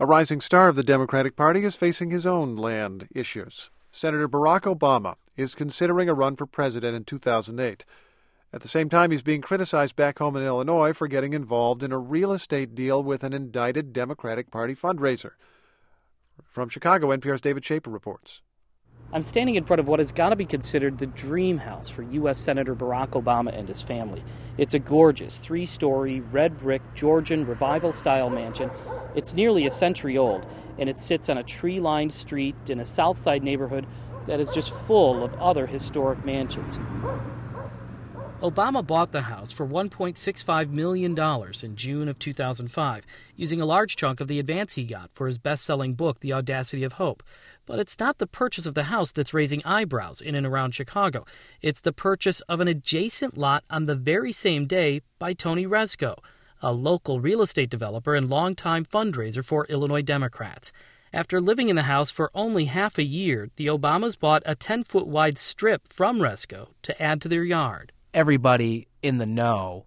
A rising star of the Democratic Party is facing his own land issues. Senator Barack Obama is considering a run for president in 2008. At the same time, he's being criticized back home in Illinois for getting involved in a real estate deal with an indicted Democratic Party fundraiser. From Chicago, NPR's David Shaper reports. I'm standing in front of what has got to be considered the dream house for U.S. Senator Barack Obama and his family. It's a gorgeous 3-story, red brick, Georgian revival-style mansion. It's nearly a century old, and it sits on a tree-lined street in a South Side neighborhood that is just full of other historic mansions. Obama bought the house for $1.65 million in June of 2005, using a large chunk of the advance he got for his best-selling book, The Audacity of Hope. But it's not the purchase of the house that's raising eyebrows in and around Chicago. It's the purchase of an adjacent lot on the very same day by Tony Rezko, a local real estate developer and longtime fundraiser for Illinois Democrats. After living in the house for only half a year, the Obamas bought a 10-foot wide strip from Rezko to add to their yard. Everybody in the know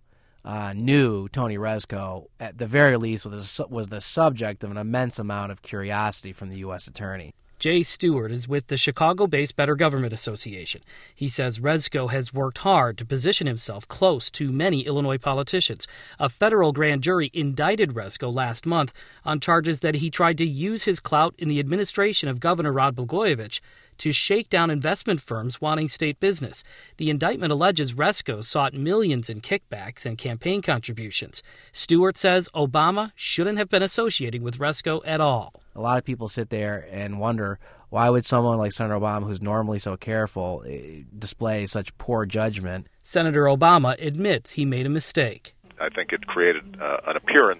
knew Tony Rezko, at the very least, was the subject of an immense amount of curiosity from the U.S. Attorney. Jay Stewart is with the Chicago-based Better Government Association. He says Rezko has worked hard to position himself close to many Illinois politicians. A federal grand jury indicted Rezko last month on charges that he tried to use his clout in the administration of Governor Rod Blagojevich to shake down investment firms wanting state business. The indictment alleges Rezko sought millions in kickbacks and campaign contributions. Stewart says Obama shouldn't have been associating with Rezko at all. A lot of people sit there and wonder, why would someone like Senator Obama, who's normally so careful, display such poor judgment? Senator Obama admits he made a mistake. I think it created an appearance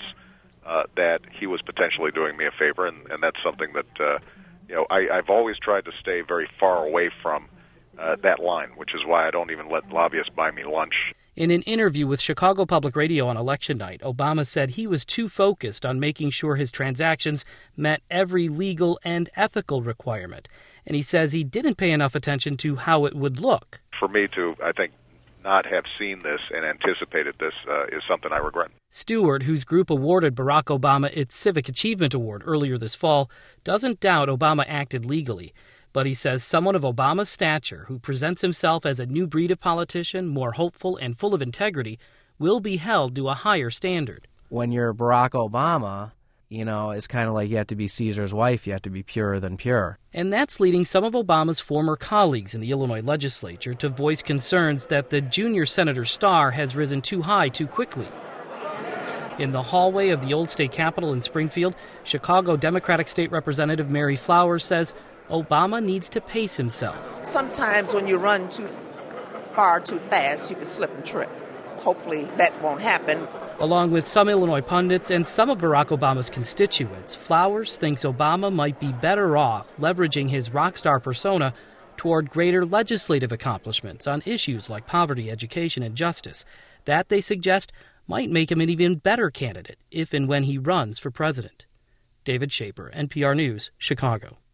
that he was potentially doing me a favor, and that's something that I've always tried to stay very far away from that line, which is why I don't even let lobbyists buy me lunch. In an interview with Chicago Public Radio on election night, Obama said he was too focused on making sure his transactions met every legal and ethical requirement. And he says he didn't pay enough attention to how it would look. For me to, I think, not have seen this and anticipated this is something I regret. Stewart, whose group awarded Barack Obama its Civic Achievement Award earlier this fall, doesn't doubt Obama acted legally. But he says someone of Obama's stature, who presents himself as a new breed of politician, more hopeful and full of integrity, will be held to a higher standard. When you're Barack Obama, it's kind of like you have to be Caesar's wife. You have to be purer than pure. And that's leading some of Obama's former colleagues in the Illinois legislature to voice concerns that the junior senator star has risen too high too quickly. In the hallway of the old state capitol in Springfield, Chicago Democratic State Representative Mary Flowers says Obama needs to pace himself. Sometimes when you run too far, too fast, you can slip and trip. Hopefully that won't happen. Along with some Illinois pundits and some of Barack Obama's constituents, Flowers thinks Obama might be better off leveraging his rock star persona toward greater legislative accomplishments on issues like poverty, education, and justice. That, they suggest, might make him an even better candidate if and when he runs for president. David Shaper, NPR News, Chicago.